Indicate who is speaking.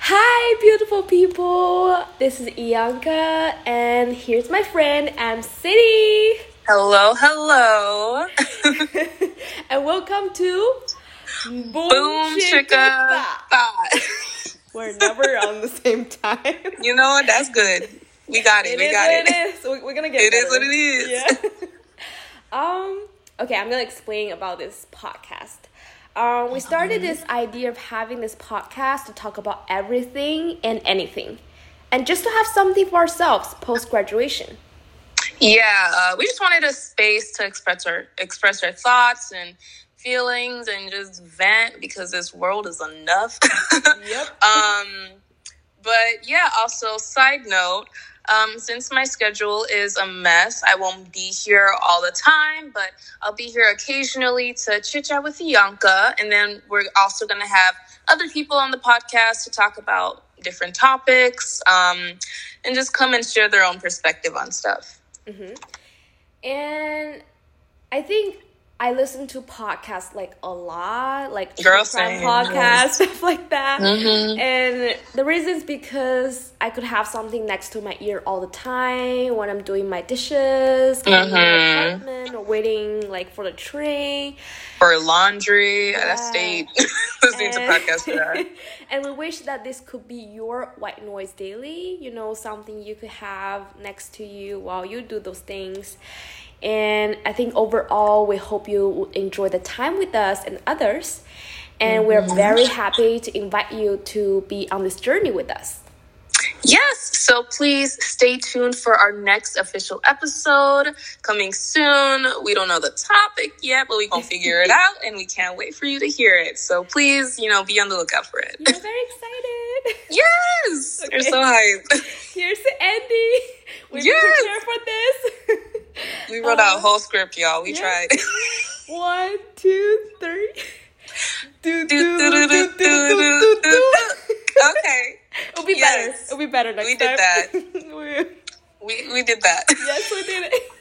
Speaker 1: Hi, beautiful people. This is Ianka, and here's my friend, City.
Speaker 2: Hello.
Speaker 1: And welcome to
Speaker 2: Boom Chicka Thought.
Speaker 1: We're never on the same time.
Speaker 2: You know what? That's good. We got it.
Speaker 1: It is. We're gonna get
Speaker 2: it
Speaker 1: better.
Speaker 2: Is what it is.
Speaker 1: Yeah. Okay, I'm gonna explain about this podcast. We started this idea of having this podcast to talk about everything and anything, and just to have something for ourselves post graduation.
Speaker 2: Yeah, we just wanted a space to express our thoughts and feelings and just vent because this world is enough.
Speaker 1: Yep.
Speaker 2: But yeah, also side note, since my schedule is a mess, I won't be here all the time, but I'll be here occasionally to chit chat with Ianka. And then we're also going to have other people on the podcast to talk about different topics, and just come and share their own perspective on stuff.
Speaker 1: Mm-hmm. And I think I listen to podcasts like a lot, like true crime podcasts, stuff like that.
Speaker 2: Mm-hmm.
Speaker 1: And the reason is because I could have something next to my ear all the time when I'm doing my dishes, cleaning my apartment, or waiting like for the train.
Speaker 2: Or laundry. Yeah. I stayed listening to podcasts for that.
Speaker 1: And we wish that this could be your white noise daily, something you could have next to you while you do those things. And I think overall, we hope you enjoy the time with us and others. And we're very happy to invite you to be on this journey with us.
Speaker 2: Yes, so please stay tuned for our next official episode coming soon. We don't know the topic yet, but we're going to figure it out, and we can't wait for you to hear it. So please, be on the lookout for it.
Speaker 1: You're very excited.
Speaker 2: Yes! Okay. You're so hyped.
Speaker 1: Here's Andy. We've been prepared for this.
Speaker 2: We wrote out a whole script, y'all. We tried.
Speaker 1: 1, 2, 3.
Speaker 2: Okay.
Speaker 1: It'll be better. It'll be better next time.
Speaker 2: We did that. We did that.
Speaker 1: Yes, we did it.